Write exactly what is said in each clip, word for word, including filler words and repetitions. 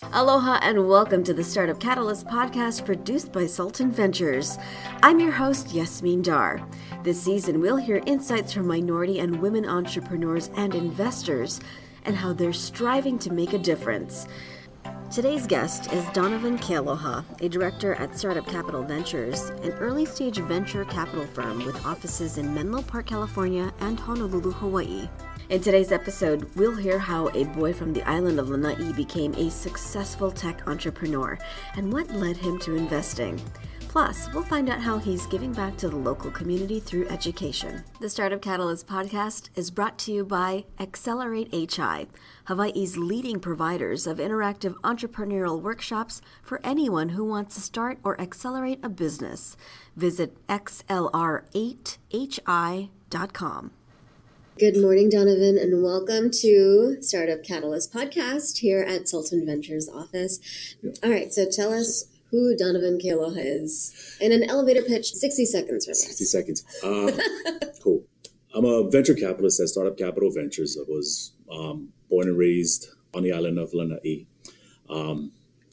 Aloha and welcome to the Startup Catalyst podcast produced by Sultan Ventures. I'm your host, Yasmin Dar. This season, we'll hear insights from minority and women entrepreneurs and investors and how they're striving to make a difference. Today's guest is Donovan Kealoha, a director at Startup Capital Ventures, an early-stage venture capital firm with offices in Menlo Park, California, and Honolulu, Hawaii. In today's episode, we'll hear how a boy from the island of Lanai became a successful tech entrepreneur and what led him to investing. Plus, we'll find out how he's giving back to the local community through education. The Startup Catalyst podcast is brought to you by Accelerate H I, Hawaii's leading providers of interactive entrepreneurial workshops for anyone who wants to start or accelerate a business. Visit X L R eight H I dot com. Good morning, Donovan, and welcome to Startup Catalyst podcast here at Sultan Ventures office. Yep. All right, so tell us who Donovan Kealoha is in an elevator pitch, sixty seconds or less. sixty seconds. Uh, cool. I'm a venture capitalist at Startup Capital Ventures. I was um, born and raised on the island of Lanai. Um,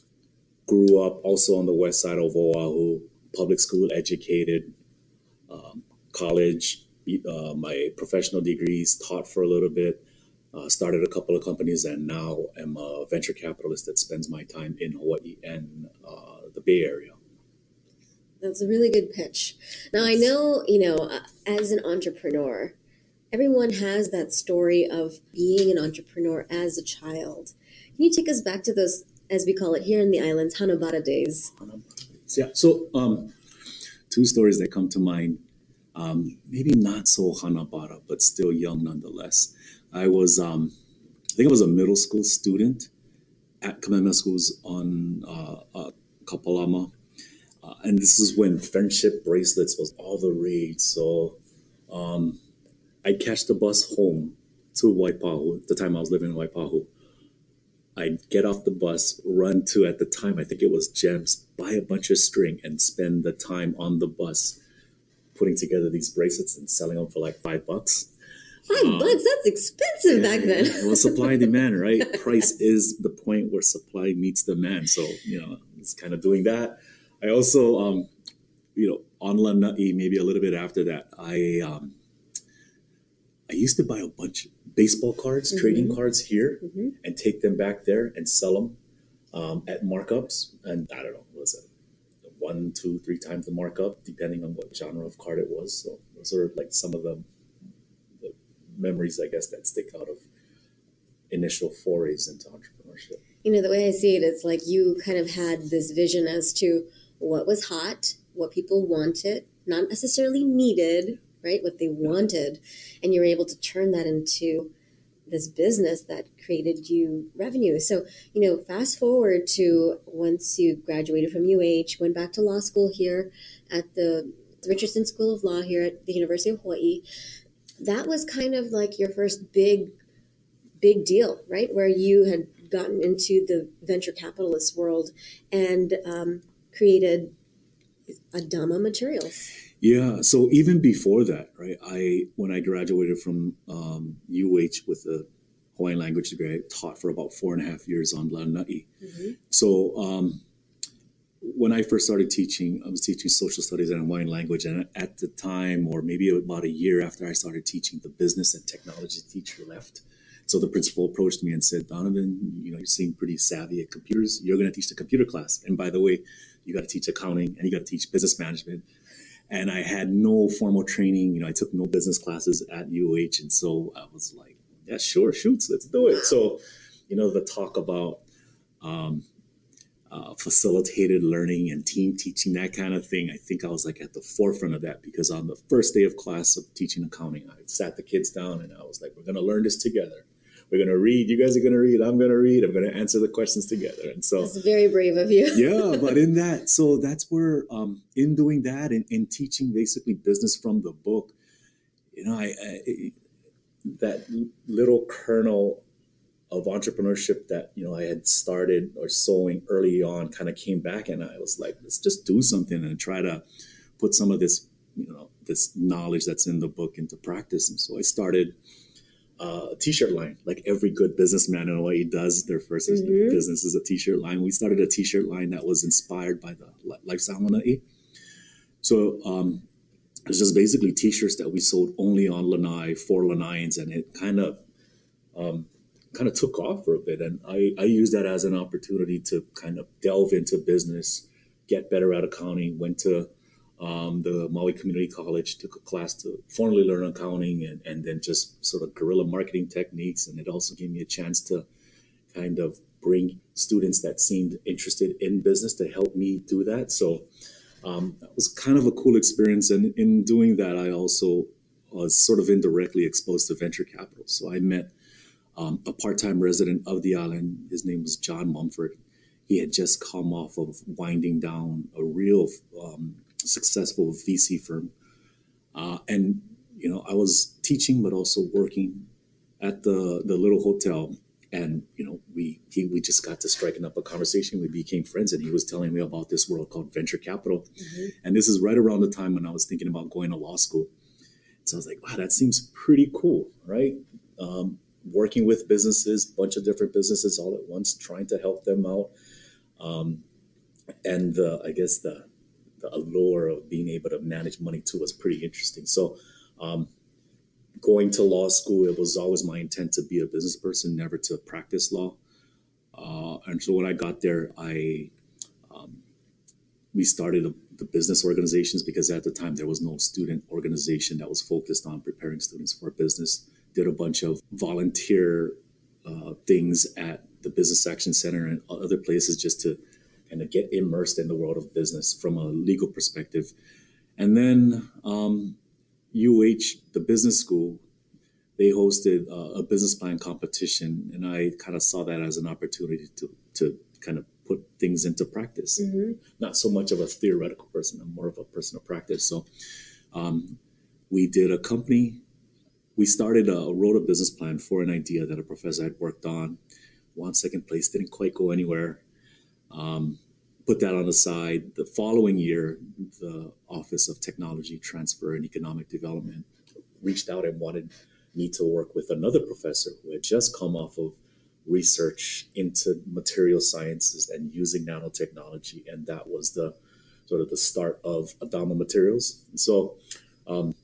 grew up also on the west side of Oahu, public school educated, um, college, uh, my professional degrees, taught for a little bit, uh, started a couple of companies, and now am a venture capitalist that spends my time in Hawaii and uh, the Bay Area. That's a really good pitch. Now, I know, you know, as an entrepreneur, everyone has that story of being an entrepreneur as a child. Can you take us back to those, as we call it here in the islands, Hanabata days? Yeah, so um, two stories that come to mind. Um, maybe not so Hanabata, but still young nonetheless. I was, um, I think I was a middle school student at Kamehameha Schools on uh, uh, Kapalama. Uh, and this is when friendship bracelets was all the rage. So um, I'd catch the bus home to Waipahu. At the time I was living in Waipahu. I'd get off the bus, run to, at the time, I think it was Gems, buy a bunch of string and spend the time on the bus putting together these bracelets and selling them for like five bucks. Five um, bucks? That's expensive yeah, back then. Well, supply and demand, right? Price is the point where supply meets demand. So, you know, it's kind of doing that. I also, um, you know, on Lanai, maybe a little bit after that, I um, I used to buy a bunch of baseball cards, mm-hmm. trading cards here, mm-hmm. and take them back there and sell them um, at markups. And I don't know, what was it? One, two, three times the markup, depending on what genre of card it was. So those are like some of the, the memories, I guess, that stick out of initial forays into entrepreneurship. You know, the way I see it, it's like you kind of had this vision as to what was hot, what people wanted, not necessarily needed, right? What they wanted. And you were able to turn that into this business that created you revenue. So, you know, fast forward to once you graduated from U H, went back to law school here at the, the Richardson School of Law here at the University of Hawaii. That was kind of like your first big, big deal, right? Where you had gotten into the venture capitalist world and um, created Adama Materials. Yeah, so even before that, right, I when I graduated from um, U H with a Hawaiian language degree, I taught for about four and a half years on Lanai. Mm-hmm. So um, when I first started teaching, I was teaching social studies and Hawaiian language, and at the time, or maybe about a year after I started teaching, the business and technology teacher left. So the principal approached me and said, Donovan, you know, you seem pretty savvy at computers. You're going to teach the computer class. And by the way, you got to teach accounting and you got to teach business management. And I had no formal training. You know, I took no business classes at U H. And so I was like, yeah, sure, shoots, let's do it. So, you know, the talk about um, uh, facilitated learning and team teaching, that kind of thing, I think I was like at the forefront of that, because on the first day of class of teaching accounting, I sat the kids down and I was like, we're going to learn this together. We're going to read. You guys are going to read. I'm going to read. I'm going to answer the questions together. And so that's very brave of you. Yeah, but in that, so that's where, um, in doing that and in teaching basically business from the book, you know, I, I that little kernel of entrepreneurship that, you know, I had started or sowing early on kind of came back, and I was like, let's just do something and try to put some of this, you know, this knowledge that's in the book into practice. And so I started uh, a t-shirt line, like every good businessman in Hawaii does. Their first Mhm. business is a t-shirt line. We started a t-shirt line that was inspired by the li- lifestyle Lanai. So um, it was just basically t-shirts that we sold only on Lanai for Lanaians, and it kind of um, kind of took off for a bit. And I, I used that as an opportunity to kind of delve into business, get better at accounting, went to um, the Maui Community College, took a class to formally learn accounting, and, and then just sort of guerrilla marketing techniques. And it also gave me a chance to kind of bring students that seemed interested in business to help me do that. So um, that was kind of a cool experience. And in doing that, I also was sort of indirectly exposed to venture capital. So I met um, a part-time resident of the island. His name was John Mumford. He had just come off of winding down a real um, successful V C firm. Uh, and, you know, I was teaching, but also working at the, the little hotel. And, you know, we he, we just got to striking up a conversation. We became friends, and he was telling me about this world called venture capital. Mm-hmm. And this is right around the time when I was thinking about going to law school. So I was like, wow, that seems pretty cool, right? Um, working with businesses, bunch of different businesses all at once, trying to help them out. Um, and the, I guess the, the allure of being able to manage money too was pretty interesting. So um, going to law school, it was always my intent to be a business person, never to practice law. Uh, and so when I got there, I um, we started a, the business organizations, because at the time there was no student organization that was focused on preparing students for business. Did a bunch of volunteer uh, things at the Business Action Center and other places just to kind of get immersed in the world of business from a legal perspective. And then um, U H, the business school, they hosted uh, a business plan competition, and I kind of saw that as an opportunity to to kind of put things into practice. Mm-hmm. Not so much of a theoretical person, I'm more of a person of practice. So um, we did a company. We started a wrote a business plan for an idea that a professor had worked on. Won second place, didn't quite go anywhere. Um, put that on the side. The following year, the Office of Technology Transfer and Economic Development reached out and wanted me to work with another professor who had just come off of research into material sciences and using nanotechnology, and that was the sort of the start of Adama Materials. And so um,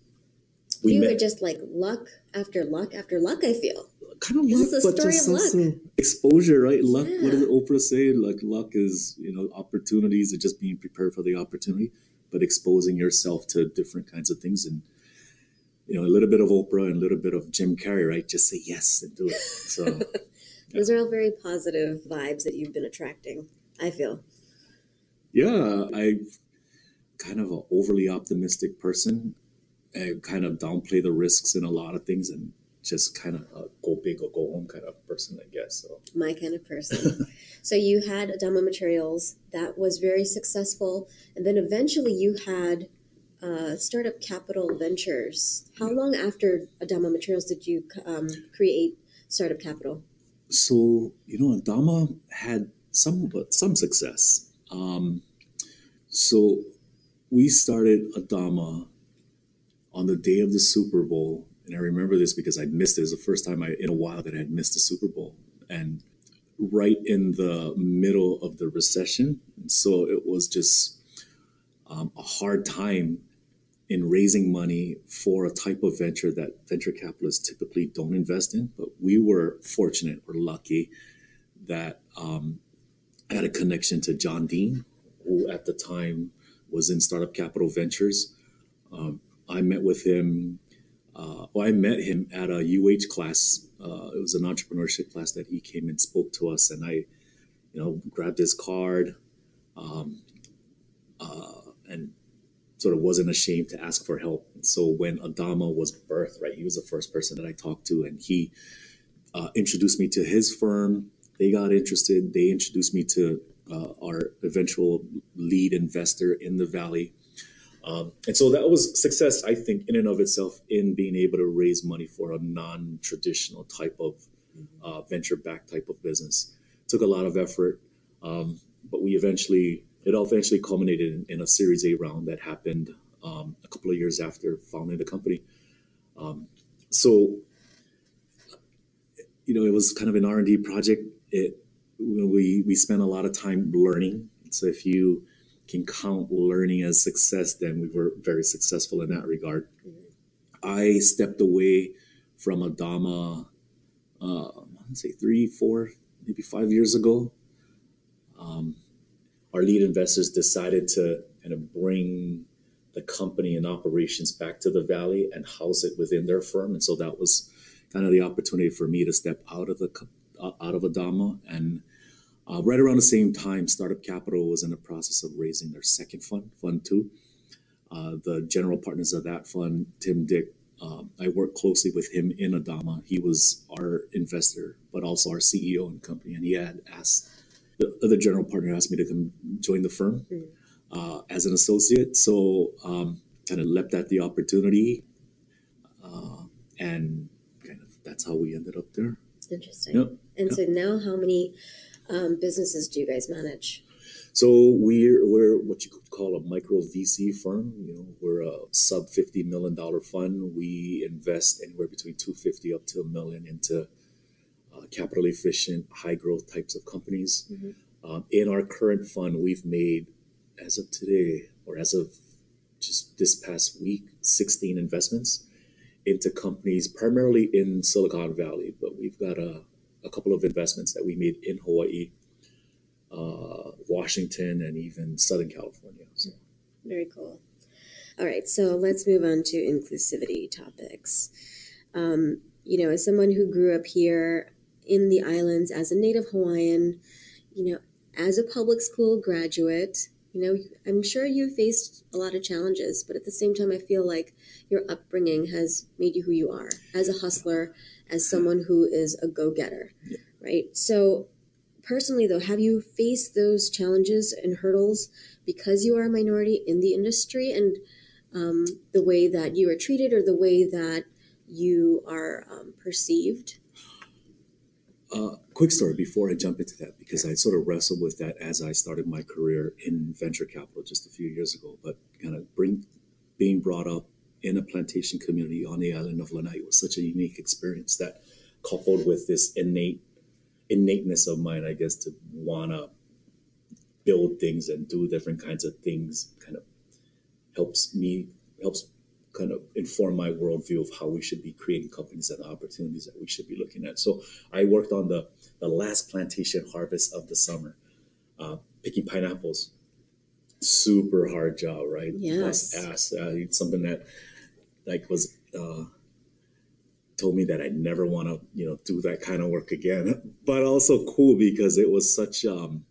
we you met, were just like luck after luck after luck, I feel. Kind of It's luck, a but story just of also luck. exposure, right? Luck. Yeah. What did Oprah say? Like luck is, you know, opportunities and just being prepared for the opportunity, but exposing yourself to different kinds of things. And you know, a little bit of Oprah and a little bit of Jim Carrey, right? Just say yes and do it. So those are all very positive vibes that you've been attracting, I feel. Yeah, I'm kind of an overly optimistic person. I kind of downplay the risks in a lot of things and just kind of a go big or go home kind of person, I guess. So my kind of person. So you had Adama Materials that was very successful, and then eventually you had uh, Startup Capital Ventures. How long after Adama Materials did you um, create Startup Capital? So you know, Adama had some some success. Um, so we started Adama on the day of the Super Bowl. And I remember this because I missed it. It was the first time I, in a while that I had missed the Super Bowl. And right in the middle of the recession. And so it was just um, a hard time in raising money for a type of venture that venture capitalists typically don't invest in. But we were fortunate or lucky that um, I had a connection to John Dean, who at the time was in Startup Capital Ventures. Um, I met with him. Uh, well, I met him at a U H class. Uh, it was an entrepreneurship class that he came and spoke to us, and I, you know, grabbed his card, um, uh, and sort of wasn't ashamed to ask for help. And so when Adama was birthed, right, he was the first person that I talked to, and he uh, introduced me to his firm. They got interested. They introduced me to uh, our eventual lead investor in the Valley. Um, and so that was success, I think, in and of itself, in being able to raise money for a non-traditional type of uh, venture-backed type of business. It took a lot of effort, um, but we eventually, it all eventually culminated in, in a Series A round that happened um, a couple of years after founding the company. Um, so you know, it was kind of an R and D project. It we we spent a lot of time learning. So if you can count learning as success, then we were very successful in that regard. Mm-hmm. I stepped away from Adama, uh, I'd say three, four, maybe five years ago. Um, our lead investors decided to kind of bring the company and operations back to the Valley and house it within their firm. And so that was kind of the opportunity for me to step out of the uh, out of Adama. And uh, right around the same time, Startup Capital was in the process of raising their second fund, Fund Two. Uh, the general partners of that fund, Tim Dick, um, I worked closely with him in Adama. He was our investor, but also our C E O in the company. And he had asked, the other general partner asked me to come join the firm uh, as an associate. So um, kind of leapt at the opportunity. Uh, and kind of that's how we ended up there. Interesting. Yep. And yep. so now how many um, businesses do you guys manage? So we're we're what you could call a micro V C firm. You know, we're a sub fifty million dollar fund. We invest anywhere between two fifty up to a million into uh, capital efficient, high growth types of companies. Mm-hmm. Um, in our current fund, we've made, as of today or as of just this past week, sixteen investments into companies primarily in Silicon Valley, but we've got a, a couple of investments that we made in Hawaii, uh, Washington, and even Southern California. So. Very cool. All right, so let's move on to inclusivity topics. Um, you know, as someone who grew up here in the islands as a native Hawaiian, you know, as a public school graduate, you know, I'm sure you faced a lot of challenges, but at the same time, I feel like your upbringing has made you who you are as a hustler, as someone who is a go-getter, yeah. right? So personally, though, have you faced those challenges and hurdles because you are a minority in the industry and um, the way that you are treated or the way that you are um, perceived? Uh, quick story before I jump into that, because I sort of wrestled with that as I started my career in venture capital just a few years ago. But kind of bring, being brought up in a plantation community on the island of Lanai was such a unique experience that, coupled with this innate innateness of mine, I guess, to want to build things and do different kinds of things, kind of helps me, helps kind of inform my worldview of how we should be creating companies and the opportunities that we should be looking at. So I worked on the, the last plantation harvest of the summer, uh, picking pineapples. Super hard job, right? Yes. Plus ass, uh, something that like was uh, told me that I'd never want to, you know, do that kind of work again. But also cool because it was such um,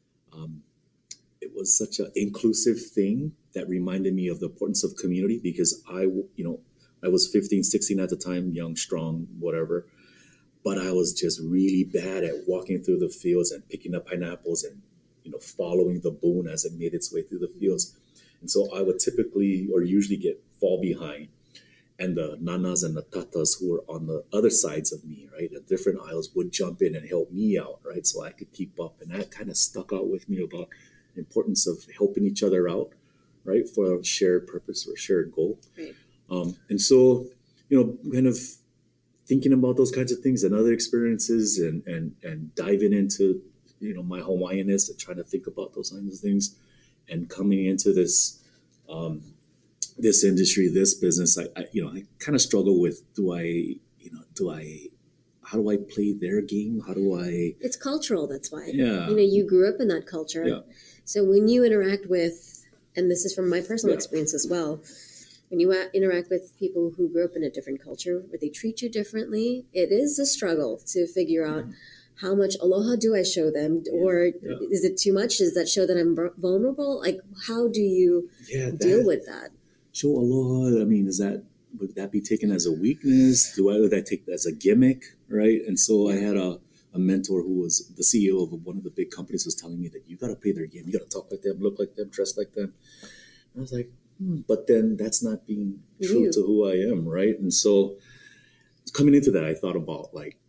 um it was such an inclusive thing that reminded me of the importance of community, because I, you know, I was fifteen, sixteen at the time, young, strong, whatever. But I was just really bad at walking through the fields and picking up pineapples and, you know, following the boon as it made its way through the fields. And so I would typically or usually get fall behind. And the nanas and the tatas who were on the other sides of me, right, at different aisles, would jump in and help me out, right, so I could keep up. And that kind of stuck out with me about the importance of helping each other out, right, for a shared purpose or a shared goal. Right. Um, and so, you know, kind of thinking about those kinds of things and other experiences and, and, and diving into, you know, my Hawaiianness and trying to think about those kinds of things and coming into this, um, this industry, this business, I, I you know, I kind of struggle with, do I, you know, do I, how do I play their game? How do I? It's cultural. That's why. Yeah. You know, you grew up in that culture. Yeah. So when you interact with, and this is from my personal Yeah. experience as well, when you interact with people who grew up in a different culture where they treat you differently, it is a struggle to figure out mm-hmm. how much aloha do I show them, or yeah. is it too much? Does that show that I'm vulnerable? Like, how do you yeah, deal that, with that? Show aloha. I mean, is that would that be taken as a weakness? Do I would I take that as a gimmick, right? And so I had a, a mentor who was the C E O of one of the big companies was telling me that you got to play their game. You got to talk like them, look like them, dress like them. And I was like, hmm, but then that's not being true you. to who I am, right? And so coming into that, I thought about like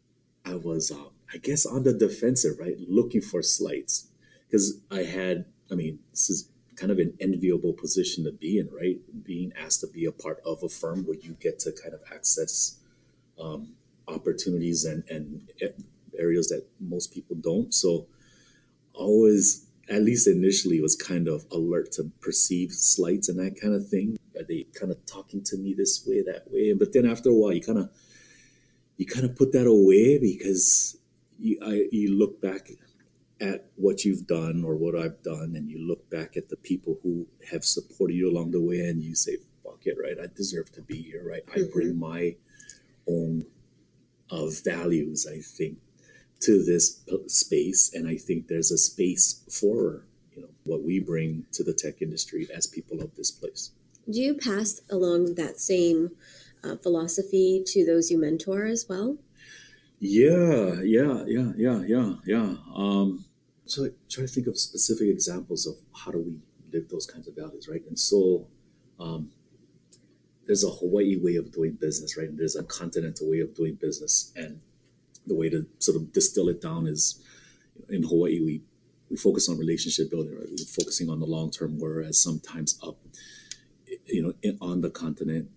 I was, um, I guess, on the defensive, right, looking for slights because I had. I mean, this is kind of an enviable position to be in, right? Being asked to be a part of a firm where you get to kind of access um, opportunities and, and areas that most people don't. So always, at least initially, was kind of alert to perceived slights and that kind of thing. Are they kind of talking to me this way, that way? But then after a while, you kind of you kind of put that away because you I, you look back at what you've done or what I've done, and you look back at the people who have supported you along the way, and you say, "Fuck it, right? I deserve to be here, right? I Mm-hmm. bring my own uh, values, I think, to this p- space, and I think there's a space for you know what we bring to the tech industry as people of this place." Do you pass along that same uh, philosophy to those you mentor as well? Yeah, yeah, yeah, yeah, yeah, yeah. Um, so I try to think of specific examples of how do we live those kinds of values, right? And so um, there's a Hawaii way of doing business, right? And there's a continental way of doing business, and the way to sort of distill it down is in Hawaii we we focus on relationship building, right? We're focusing on the long term, whereas sometimes up, you know, in, on the continent,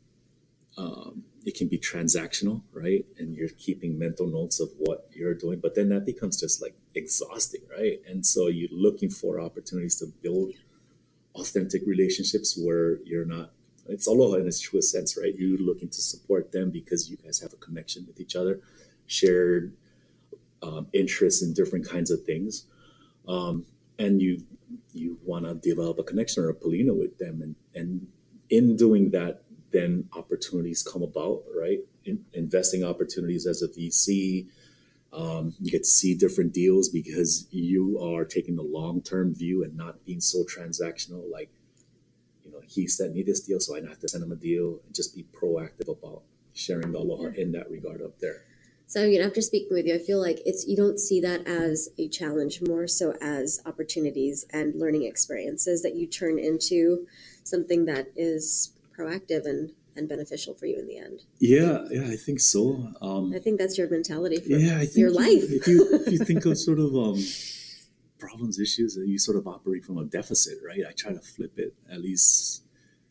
um, it can be transactional, right? And you're keeping mental notes of what you're doing, but then that becomes just like exhausting, right? And so you're looking for opportunities to build authentic relationships where you're not, it's aloha in its truest sense, right? You're looking to support them because you guys have a connection with each other, shared um, interests in different kinds of things. Um, and you you want to develop a connection or a polina with them. And, and in doing that, then opportunities come about, right? In, investing opportunities as a V C, um, you get to see different deals because you are taking the long-term view and not being so transactional. Like, you know, he sent me this deal, so I have to send him a deal, and just be proactive about sharing the aloha in that regard up there. So, you know, after speaking with you, I feel like it's you don't see that as a challenge, more so as opportunities and learning experiences that you turn into something that is proactive and, and beneficial for you in the end. Yeah, yeah, I think so. Um, I think that's your mentality for yeah, I think your you- life. if you if you think of sort of um, problems, issues, you sort of operate from a deficit, right? I try to flip it at least.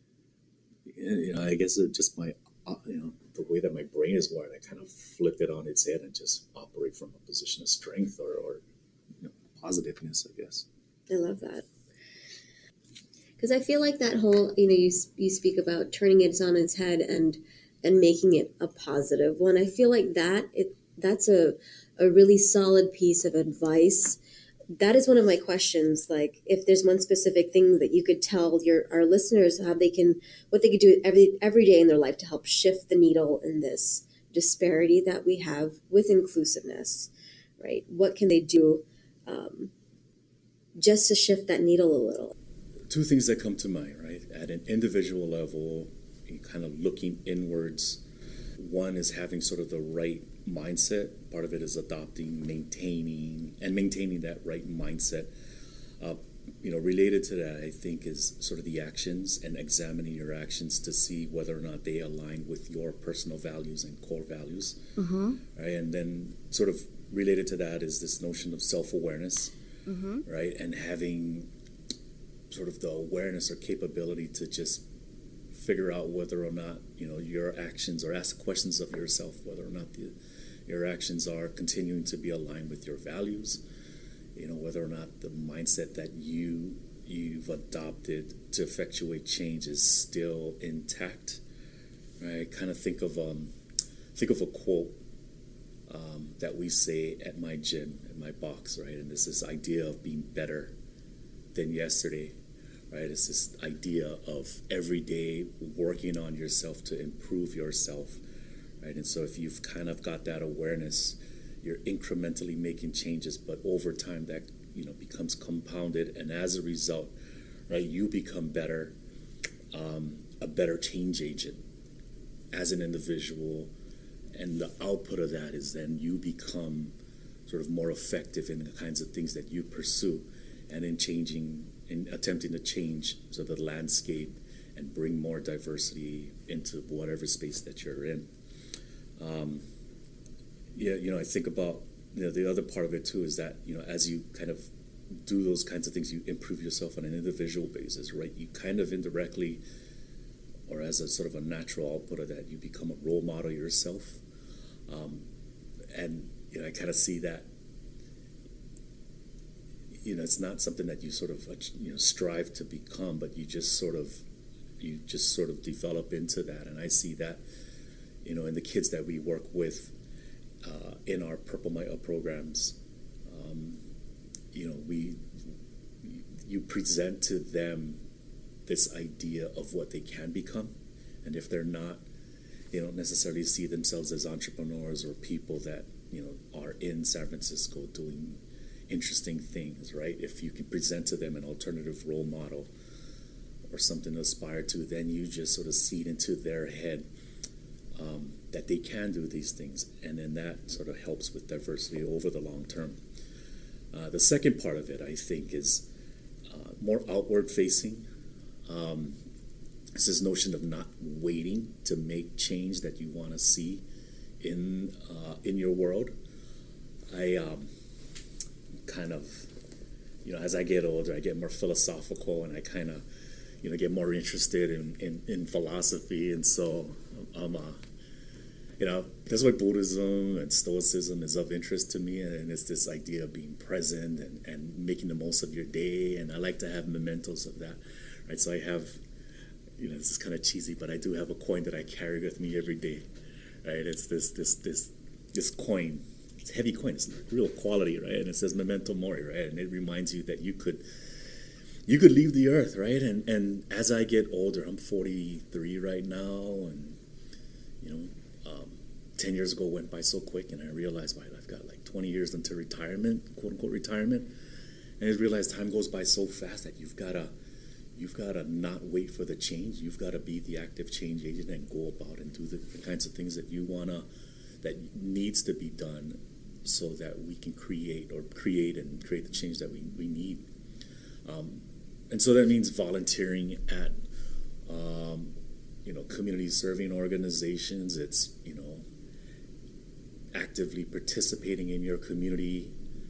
You know, I guess it just my uh, you know the way that my brain is wired, I kind of flip it on its head and just operate from a position of strength or, or you know, positiveness, I guess. I love that. Because I feel like that whole, you know, you, you speak about turning it on its head and and making it a positive one. I feel like that it that's a a really solid piece of advice. That is one of my questions. Like, if there's one specific thing that you could tell your our listeners how they can, what they could do every every day in their life to help shift the needle in this disparity that we have with inclusiveness, right? What can they do um, just to shift that needle a little? Two things that come to mind, right? At an individual level, kind of looking inwards. One is having sort of the right mindset. Part of it is adopting, maintaining, and maintaining that right mindset. Uh, you know, related to that, I think, is sort of the actions and examining your actions to see whether or not they align with your personal values and core values. Mm-hmm. Right? And then sort of related to that is this notion of self-awareness, Mm-hmm. right? And having sort of the awareness or capability to just figure out whether or not, you know, your actions, or ask questions of yourself whether or not the, your actions are continuing to be aligned with your values, you know, whether or not the mindset that you you've adopted to effectuate change is still intact. Right? Kind of think of um think of a quote um, that we say at my gym, at my box, right? And it's this idea of being better than yesterday. Right, it's this idea of every day working on yourself to improve yourself, right? And so if you've kind of got that awareness, you're incrementally making changes, but over time that, you know, becomes compounded, and as a result, right, you become better, um, a better change agent as an individual, and the output of that is then you become sort of more effective in the kinds of things that you pursue, and in changing. In attempting to change so the landscape and bring more diversity into whatever space that you're in. Um, yeah, you know, I think about, you know, the other part of it too is that, you know, as you kind of do those kinds of things, you improve yourself on an individual basis, right? You kind of indirectly, or as a sort of a natural output of that, you become a role model yourself. Um, and you know, I kind of see that. You know, it's not something that you sort of you know strive to become, but you just sort of you just sort of develop into that. And I see that, you know, in the kids that we work with uh, in our Purple Maya programs. Um, you know, we you present to them this idea of what they can become, and if they're not, they don't necessarily see themselves as entrepreneurs or people that you know are in San Francisco doing interesting things, right? If you can present to them an alternative role model or something to aspire to, then you just sort of seed into their head um, that they can do these things, and then that sort of helps with diversity over the long term. Uh, the second part of it, I think, is uh, more outward facing. Um, it's this notion of not waiting to make change that you want to see in uh, in your world. I um, kind of, you know, as I get older, I get more philosophical, and I kind of, you know, get more interested in, in, in philosophy, and so I'm, uh, you know, that's why Buddhism and Stoicism is of interest to me, and it's this idea of being present and, and making the most of your day, and I like to have mementos of that, right? So I have, you know, this is kind of cheesy, but I do have a coin that I carry with me every day, right? It's this this this this coin. It's a heavy coin. It's real quality, right? And it says "Memento Mori," right? And it reminds you that you could you could leave the earth, right? And and as I get older, I'm forty-three right now, and you know, um, ten years ago went by so quick, and I realized, wow, I've got like twenty years until retirement, quote unquote retirement, and I realized time goes by so fast that you've got to you've got to not wait for the change. You've got to be the active change agent and go about and do the, the kinds of things that you wanna that needs to be done, so that we can create or create and create the change that we, we need. Um, and so that means volunteering at, um, you know, community serving organizations. It's, you know, actively participating in your community.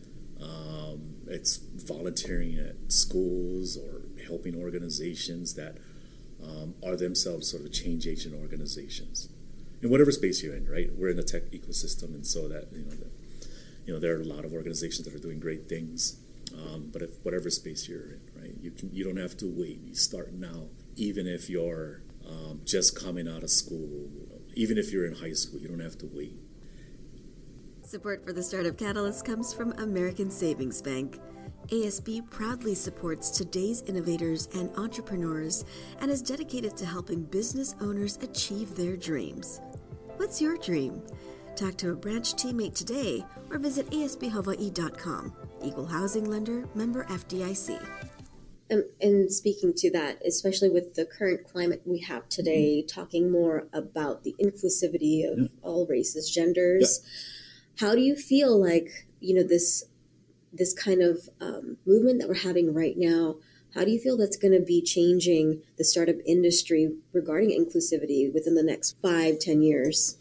Um, it's volunteering at schools or helping organizations that um, are themselves sort of change agent organizations. In whatever space you're in, right? We're in the tech ecosystem, and so that, you know, the, you know, there are a lot of organizations that are doing great things. Um, but if whatever space you're in, right, you can you don't have to wait. You start now, even if you're um, just coming out of school, even if you're in high school, you don't have to wait. Support for the Startup Catalyst comes from American Savings Bank. A S B proudly supports today's innovators and entrepreneurs and is dedicated to helping business owners achieve their dreams. What's your dream? Talk to a branch teammate today or visit A S B Hawaii dot com. Equal housing lender, member F D I C. Um, and speaking to that, especially with the current climate we have today, mm-hmm. talking more about the inclusivity of yeah. all races, genders, yeah. how do you feel like, you know, this this kind of um, movement that we're having right now, how do you feel that's going to be changing the startup industry regarding inclusivity within the next five, ten years?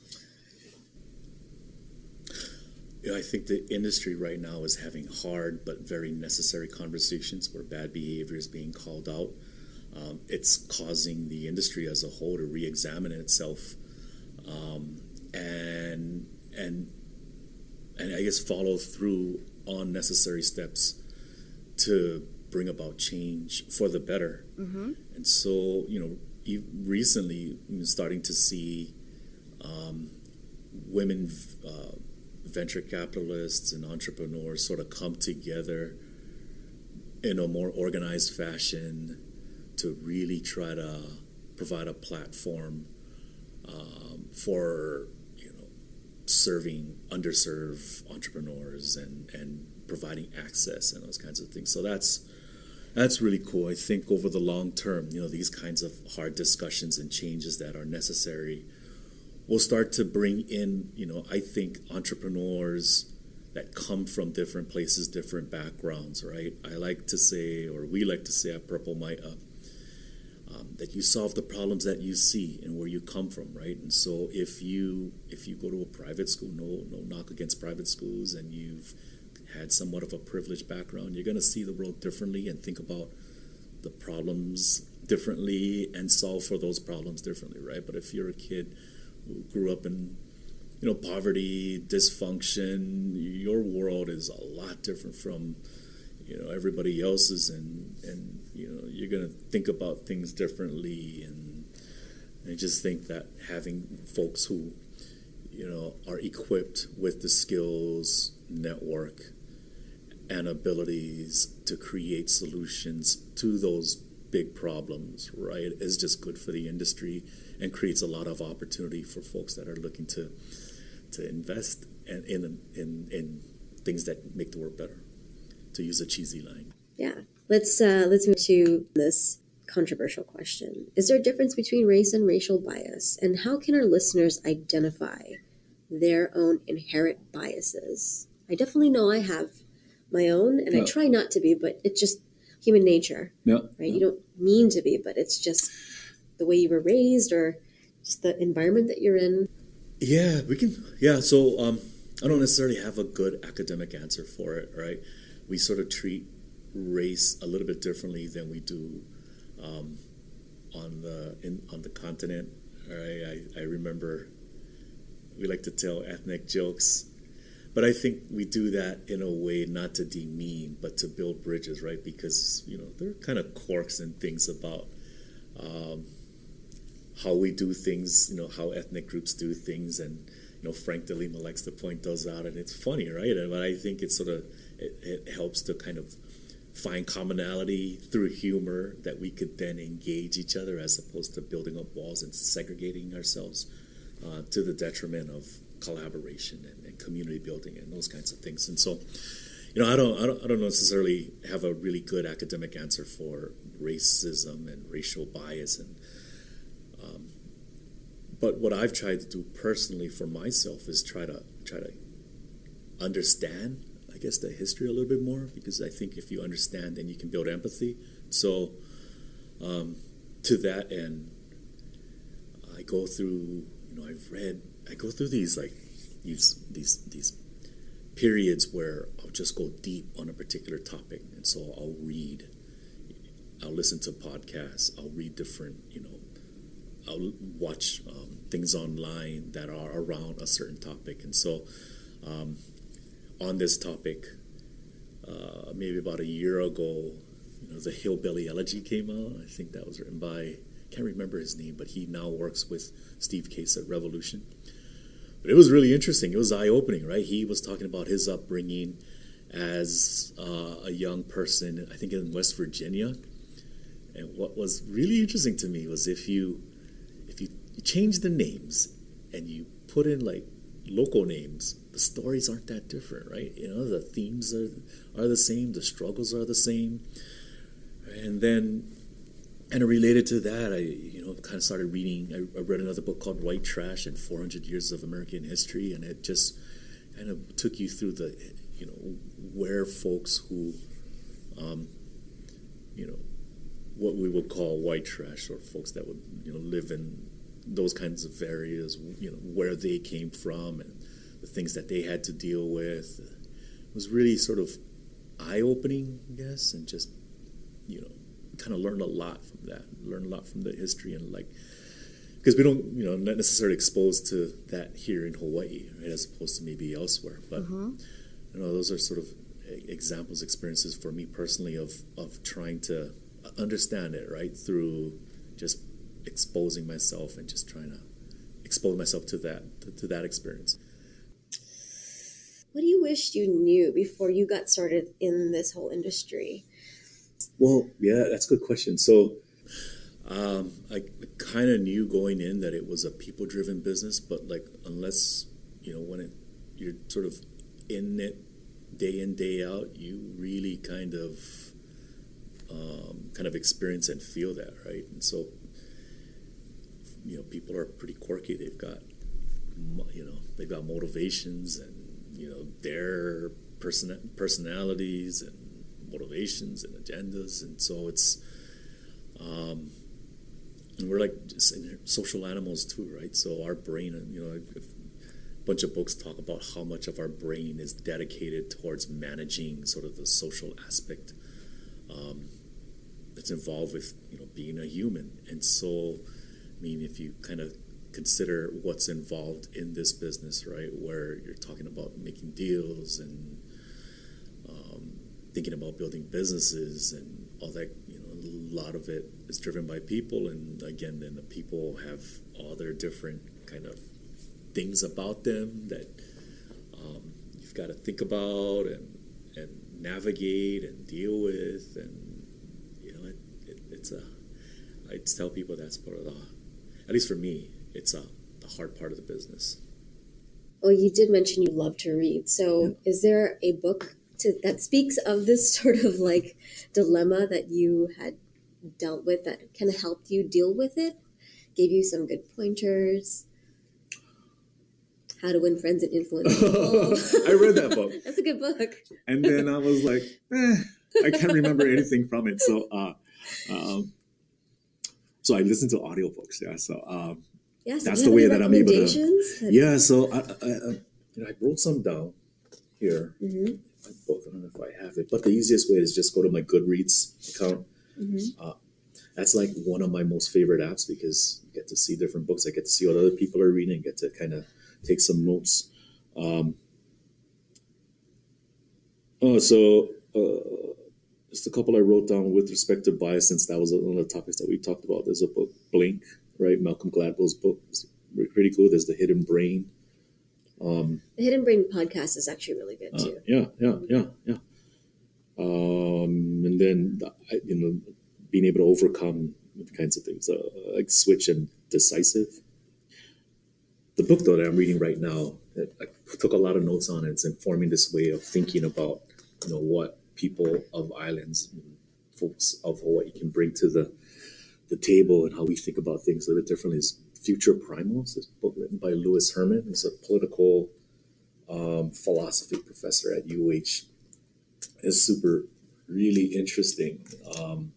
You know, I think the industry right now is having hard but very necessary conversations where bad behavior is being called out. Um, it's causing the industry as a whole to re-examine itself um, and and and I guess follow through on necessary steps to bring about change for the better. Mm-hmm. And so, you know, recently I'm starting to see um, women uh, venture capitalists and entrepreneurs sort of come together in a more organized fashion to really try to provide a platform um, for, you know, serving underserved entrepreneurs and, and providing access and those kinds of things. So that's that's really cool. I think over the long term, you know, these kinds of hard discussions and changes that are necessary will start to bring in, you know, I think entrepreneurs that come from different places, different backgrounds, right? I like to say, or we like to say at Purple Maya, um, that you solve the problems that you see and where you come from, right? And so if you if you go to a private school, no no knock against private schools, and you've had somewhat of a privileged background, you're going to see the world differently and think about the problems differently and solve for those problems differently, right? But if you're a kid who grew up in you know, poverty, dysfunction. Your world is a lot different from, you know, everybody else's, and, and you know, you're going to think about things differently. And I just think that having folks who, you know, are equipped with the skills, network, and abilities to create solutions to those big problems, right, is just good for the industry and creates a lot of opportunity for folks that are looking to to invest in in in, in things that make the world better, to use a cheesy line. Yeah. Let's uh, let's move to this controversial question. Is there a difference between race and racial bias? And how can our listeners identify their own inherent biases? I definitely know I have my own, and yeah. I try not to be, but it's just human nature, yeah. right? Yeah. You don't mean to be, but it's just the way you were raised or just the environment that you're in. Yeah, we can. Yeah, so um, I don't necessarily have a good academic answer for it, right? We sort of treat race a little bit differently than we do um, on the in on the continent. Right? I, I remember we like to tell ethnic jokes, but I think we do that in a way not to demean, but to build bridges, right? Because, you know, there are kind of quirks and things about um, how we do things, you know, how ethnic groups do things, and you know, Frank De Lima likes to point those out, and it's funny, right? But I think it sort of it, it helps to kind of find commonality through humor that we could then engage each other, as opposed to building up walls and segregating ourselves uh, to the detriment of collaboration and, and community building and those kinds of things. And so, you know, I don't, I don't, I don't necessarily have a really good academic answer for racism and racial bias, and um, but what I've tried to do personally for myself is try to try to understand, I guess, the history a little bit more, because I think if you understand, then you can build empathy. So um, to that end, I go through, you know, I've read, I go through these like these these these periods where I'll just go deep on a particular topic, and so I'll read, I'll listen to podcasts, I'll read different, you know, I'll watch um, things online that are around a certain topic. And so um, on this topic, uh, maybe about a year ago, you know, the Hillbilly Elegy came out. I think that was written by, I can't remember his name, but he now works with Steve Case at Revolution. But it was really interesting. It was eye-opening, right? He was talking about his upbringing as uh, a young person, I think in West Virginia. And what was really interesting to me was if you if you change the names and you put in like local names, the stories aren't that different, right? You know, the themes are are the same, the struggles are the same. And then, and related to that, I you know kind of started reading. I, I read another book called White Trash and four hundred Years of American History, and it just kind of took you through the, you know, where folks who, um, you know, what we would call white trash, or folks that would, you know, live in those kinds of areas, you know, where they came from and the things that they had to deal with. It was really sort of eye-opening, I guess, and just, you know, kind of learned a lot from that, learned a lot from the history, and like, because we don't, you know, not necessarily exposed to that here in Hawaii, right, as opposed to maybe elsewhere. But, mm-hmm. you know, those are sort of examples, experiences for me personally of, of trying to understand it, right, through just exposing myself and just trying to expose myself to that to, to that experience. What do you wish you knew before you got started in this whole industry? Well, yeah, that's a good question. So um, I kind of knew going in that it was a people-driven business, but like unless, you know, when it you're sort of in it day in, day out, you really kind of Um, kind of experience and feel that, right? And so, you know, people are pretty quirky. They've got, you know, they've got motivations and, you know, their person personalities and motivations and agendas. And so it's, um, and we're like just social animals too, right? So our brain, you know, a bunch of books talk about how much of our brain is dedicated towards managing sort of the social aspect Um, that's involved with, you know, being a human. And so, I mean, if you kind of consider what's involved in this business, right? Where you're talking about making deals and um, thinking about building businesses and all that. You know, a lot of it is driven by people, and again, then the people have all their different kind of things about them that um, you've got to think about and and navigate and deal with, and you know, it, it, it's a. I tell people that's part of the, at least for me, it's a the hard part of the business. Well, you did mention you love to read. So, yeah. Is there a book to, that speaks of this sort of like dilemma that you had dealt with that kind of helped you deal with it? Gave you some good pointers? How to Win Friends and Influence People. I read that book. That's a good book. And then I was like, eh, I can't remember anything from it. So, uh, um, so I listened to audiobooks. Yeah. So, um, yeah, so that's the way that I'm able to. That... Yeah. So I, I, I, you know, I wrote some down here. Mm-hmm. My book. I don't know if I have it, but the easiest way is just go to my Goodreads account. Mm-hmm. Uh, that's like one of my most favorite apps because you get to see different books. I get to see what other people are reading. Get to kind of take some notes. Um, oh, so uh, just a couple I wrote down with respect to bias, since that was one of the topics that we talked about. There's a book, Blink, right? Malcolm Gladwell's book. It's pretty cool. There's The Hidden Brain. Um, the Hidden Brain podcast is actually really good too. Uh, yeah, yeah, yeah, yeah. Um, and then, you know, being able to overcome kinds of things, uh, like Switch and Decisive. The book, though, that I'm reading right now, that I took a lot of notes on it. It's informing this way of thinking about, you know, what people of islands, folks of Hawaii can bring to the the table and how we think about things a little bit differently. Is Future Primals, this book written by Lewis Herman. He's a political um, philosophy professor at U H. It's super, really interesting. Um,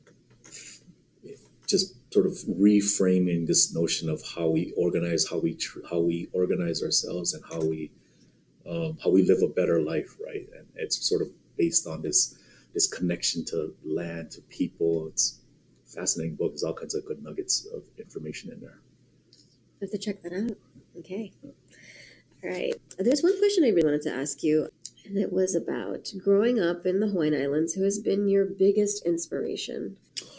just sort of reframing this notion of how we organize, how we tr- how we organize ourselves, and how we um, how we live a better life, right? And it's sort of based on this this connection to land, to people. It's a fascinating book. There's all kinds of good nuggets of information in there. I have to check that out. Okay. All right. There's one question I really wanted to ask you, and it was about growing up in the Hawaiian Islands. Who has been your biggest inspiration?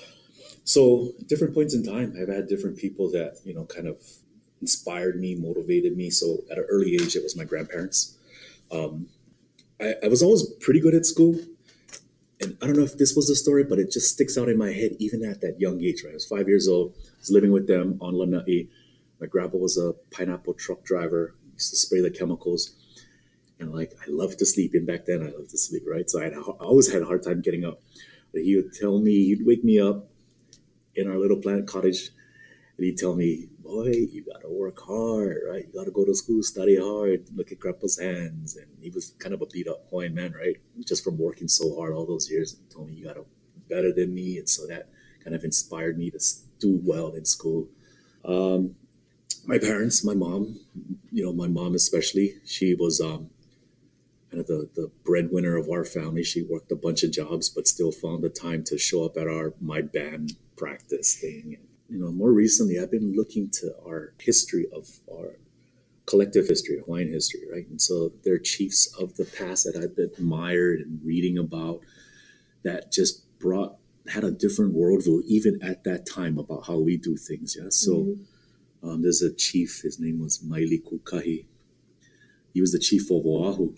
So, at different points in time, I've had different people that, you know, kind of inspired me, motivated me. So, at an early age, it was my grandparents. Um, I, I was always pretty good at school. And I don't know if this was the story, but it just sticks out in my head, even at that young age, right? I was five years old. I was living with them on Lanai. My grandpa was a pineapple truck driver. He used to spray the chemicals. And, like, I loved to sleep. And back then, I loved to sleep, right? So, I, had, I always had a hard time getting up. But he would tell me, he'd wake me up in our little planet cottage, and he'd tell me, boy, you got to work hard, right? You got to go to school, study hard, look at Grandpa's hands. And he was kind of a beat up Hawaiian man, right? Just from working so hard all those years. And he told me, you got to be better than me. And so that kind of inspired me to do well in school. Um, my parents, my mom, you know, my mom especially, she was um, kind of the, the breadwinner of our family. She worked a bunch of jobs, but still found the time to show up at our my band practice thing. And, you know, more recently, I've been looking to our history of our collective history, Hawaiian history, right? And so there are chiefs of the past that I've admired and reading about that just brought, had a different worldview, even at that time, about how we do things. Yeah. So mm-hmm. um, there's a chief, his name was Maili Kukahi. He was the chief of Oahu.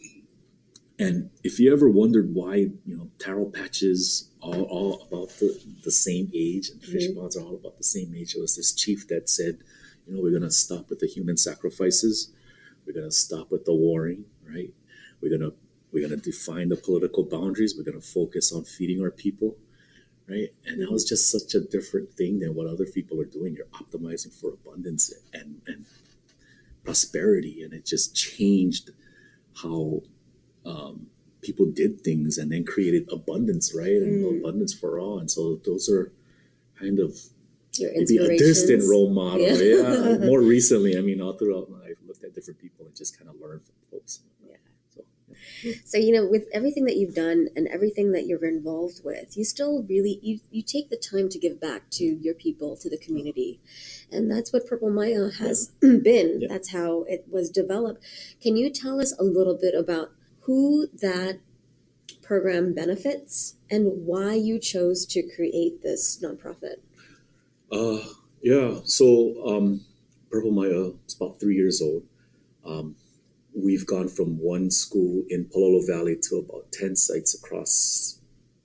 And if you ever wondered why, you know, taro patches are all about the, the same age and fish mm-hmm. ponds are all about the same age, it was this chief that said, you know, we're going to stop with the human sacrifices. We're going to stop with the warring, right? We're going to we're going to define the political boundaries. We're going to focus on feeding our people, right? And that was just such a different thing than what other people are doing. You're optimizing for abundance and, and prosperity. And it just changed how Um, people did things and then created abundance, right? And mm. abundance for all. And so those are kind of Your maybe a distant role model. Yeah. yeah. More recently, I mean, all throughout life, I've looked at different people and just kind of learned from folks. Yeah. So, yeah. So, you know, with everything that you've done and everything that you're involved with, you still really, you, you take the time to give back to your people, to the community. And that's what Purple Maya has yeah. been. Yeah. That's how it was developed. Can you tell us a little bit about who that program benefits and why you chose to create this nonprofit? Uh, yeah, so um, Purple Maya is about three years old. Um, we've gone from one school in Palolo Valley to about ten sites across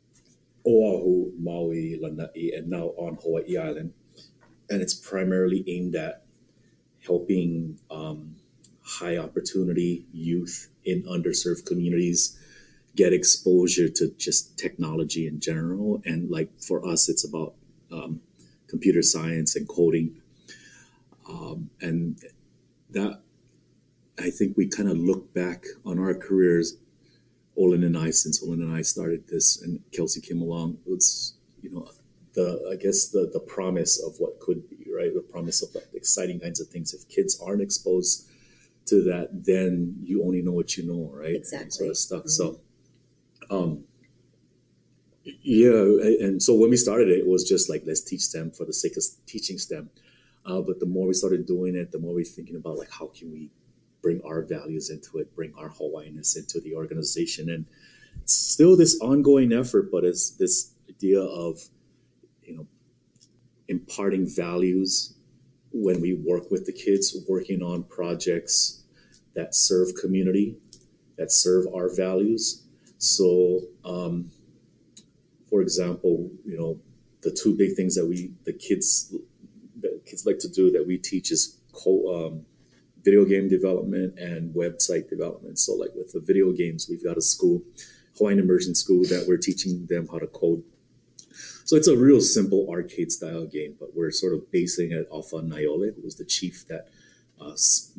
Oahu, Maui, Lanai, and now on Hawaii Island. And it's primarily aimed at helping um, high opportunity youth in underserved communities get exposure to just technology in general. And like for us, it's about um, computer science and coding. Um, and that, I think we kind of look back on our careers, Olin and I, since Olin and I started this and Kelsey came along, it's, you know, the, I guess the, the promise of what could be, right? The promise of like exciting kinds of things. If kids aren't exposed to that, then you only know what you know, right? Exactly. Sort of stuff. Mm-hmm. So, um, yeah. And so when we started it, it was just like, let's teach STEM for the sake of teaching STEM. Uh, but the more we started doing it, the more we're thinking about like, how can we bring our values into it, bring our Hawaiianness into the organization. And it's still this ongoing effort, but it's this idea of, you know, imparting values when we work with the kids, working on projects that serve community, that serve our values. So, um, for example, you know, the two big things that we, the kids, that kids like to do that we teach is co- um, video game development and website development. So like with the video games, we've got a school, Hawaiian immersion school, that we're teaching them how to code. So it's a real simple arcade style game, but we're sort of basing it off on Naiole, who was the chief that uh,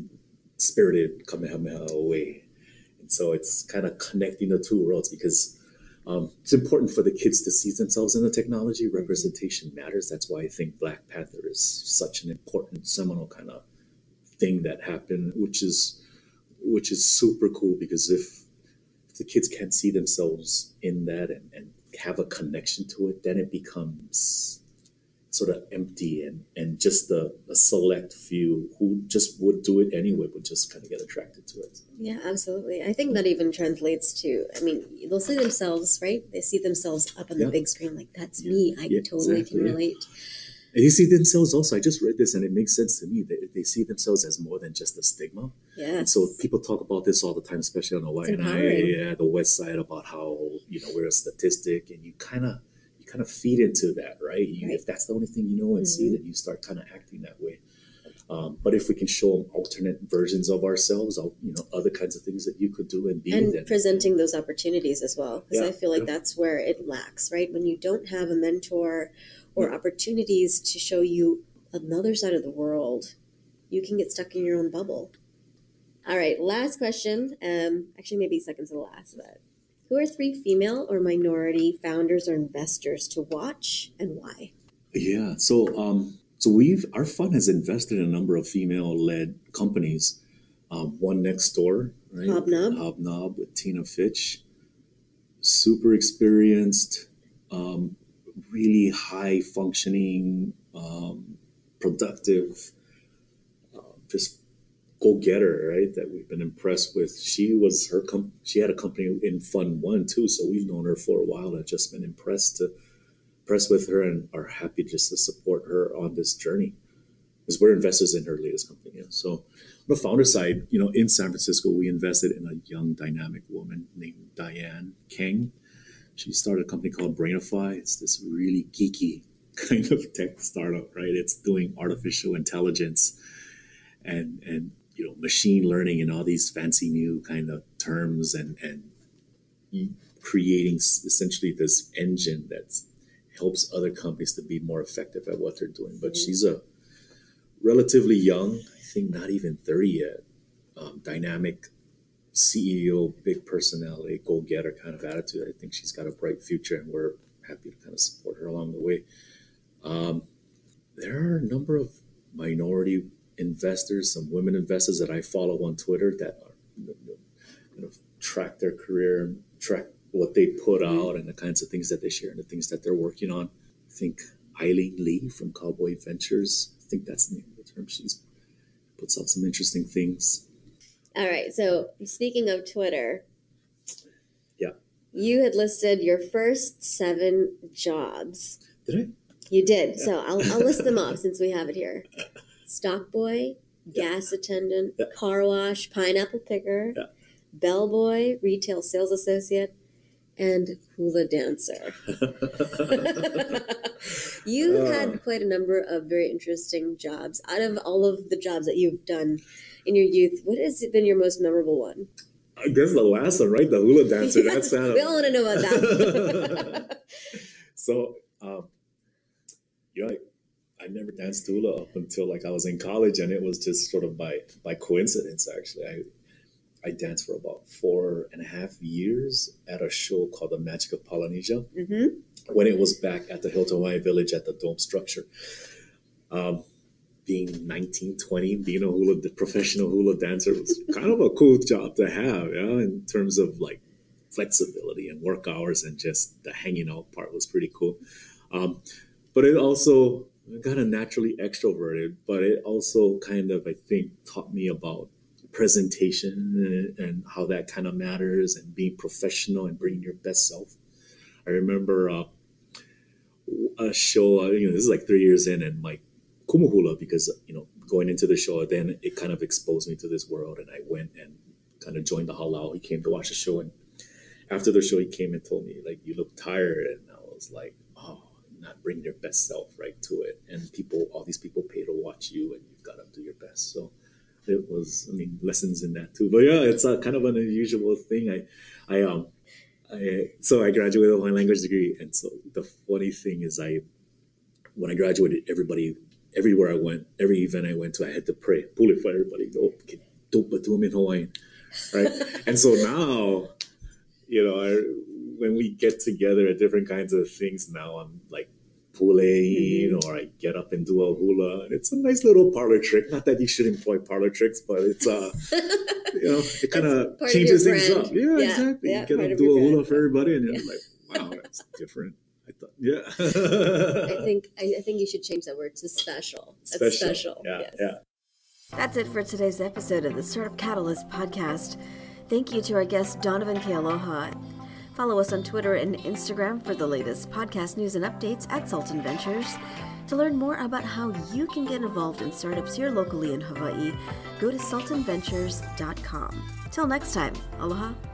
spirited Kamehameha away. And so it's kind of connecting the two worlds because um, it's important for the kids to see themselves in the technology. Representation matters. That's why I think Black Panther is such an important seminal kind of thing that happened, which is which is super cool because if, if the kids can't see themselves in that and, and have a connection to it, then it becomes sort of empty and, and just a, a select few who just would do it anyway would just kind of get attracted to it. Yeah, absolutely. I think that even translates to, I mean, they'll see themselves, right? They see themselves up on yeah. the big screen like, that's yeah. me. I yeah, totally exactly, can relate. Yeah. And they see themselves also, I just read this and it makes sense to me, they, they see themselves as more than just a stigma. Yeah. And so people talk about this all the time, especially on Hawaii and I, yeah, the West Side, about how, you know, we're a statistic and you kind of you kind of feed into that, right? You, right? If that's the only thing you know and mm-hmm. see, then you start kind of acting that way. Um, but if we can show them alternate versions of ourselves, you know, other kinds of things that you could do and be. And then, presenting those opportunities as well. Because yeah, I feel like yeah. that's where it lacks, right? When you don't have a mentor or yeah. opportunities to show you another side of the world, you can get stuck in your own bubble. All right, last question. Um, actually, maybe second to the last, but who are three female or minority founders or investors to watch and why? Yeah, so um, so we've our fund has invested in a number of female-led companies. Um, one next door, right? Hobnob. Hobnob with Tina Fitch, super experienced, um, really high functioning, um, productive, uh, just go getter, right? That we've been impressed with. She was her com- she had a company in Fund One too, so we've known her for a while and just been impressed to impressed with her and are happy just to support her on this journey because we're investors in her latest company. Yeah. So on the founder side, you know, in San Francisco, we invested in a young dynamic woman named Diane King. She started a company called Brainify. It's this really geeky kind of tech startup, right? It's doing artificial intelligence and and you know machine learning and all these fancy new kind of terms and and creating essentially this engine that helps other companies to be more effective at what they're doing. But mm-hmm. she's a relatively young, I think not even thirty yet, um, dynamic C E O, big personality, go-getter kind of attitude. I think she's got a bright future and we're happy to kind of support her along the way. Um, there are a number of minority investors, some women investors that I follow on Twitter that are you know, track their career, track what they put out and the kinds of things that they share and the things that they're working on. I think Eileen Lee from Cowboy Ventures, I think that's the name of the term. She's puts out some interesting things. All right. So speaking of Twitter, yeah, you had listed your first seven jobs. Did I? You did. Yeah. So I'll, I'll list them off since we have it here. Stock boy, gas yeah. attendant, yeah. car wash, pineapple picker, yeah. bellboy, retail sales associate, and hula dancer. You uh, had quite a number of very interesting jobs. Out of all of the jobs that you've done in your youth, what has been your most memorable one? I guess the last one, right? The hula dancer. Yes, That's kind of... We all want to know about that. So, um, you know, I, I never danced hula up until like I was in college, and it was just sort of by by coincidence. Actually, I I danced for about four and a half years at a show called The Magic of Polynesia, mm-hmm. when it was back at the Hilton Hawaiian Village at the Dome structure. Um, being nineteen, twenty, being a hula, the professional hula dancer was kind of a cool job to have, yeah, in terms of like flexibility and work hours, and just the hanging out part was pretty cool. Um, but it also kind of naturally extroverted, but it also kind of, I think, taught me about presentation and, and how that kind of matters, and being professional and bringing your best self. I remember uh, a show, uh, you know, this is like three years in, and my kumu hula, because, you know, going into the show, then it kind of exposed me to this world, and I went and kind of joined the halau. He came to watch the show, and after the show, he came and told me, like, you look tired, and I was like, oh, not bring your best self right to it, and people, all these people pay to watch you, and you've got to do your best. So it was, I mean, lessons in that too. But yeah, it's a kind of an unusual thing. I, I, um, I, so I graduated with a Hawaiian language degree, and so the funny thing is, I, when I graduated, everybody, everywhere I went, every event I went to, I had to pray, pule for everybody, oh, in Hawaiian, right? And so now, you know, I, when we get together at different kinds of things now, I'm like puleing, mm-hmm. or I get up and do a hula. It's a nice little parlor trick. Not that you should employ parlor tricks, but it's uh, you know, it kind of changes things up. Yeah, yeah, exactly. Yeah, you get to do a hula for everybody, and you're yeah. like, wow, that's different. I thought, yeah. I think I, I think you should change that word to special. That's special. special. Yeah, yes. yeah. That's it for today's episode of the Startup Catalyst podcast. Thank you to our guest, Donovan Kealoha. Follow us on Twitter and Instagram for the latest podcast news and updates at Sultan Ventures. To learn more about how you can get involved in startups here locally in Hawaii, go to sultan ventures dot com. Till next time, aloha.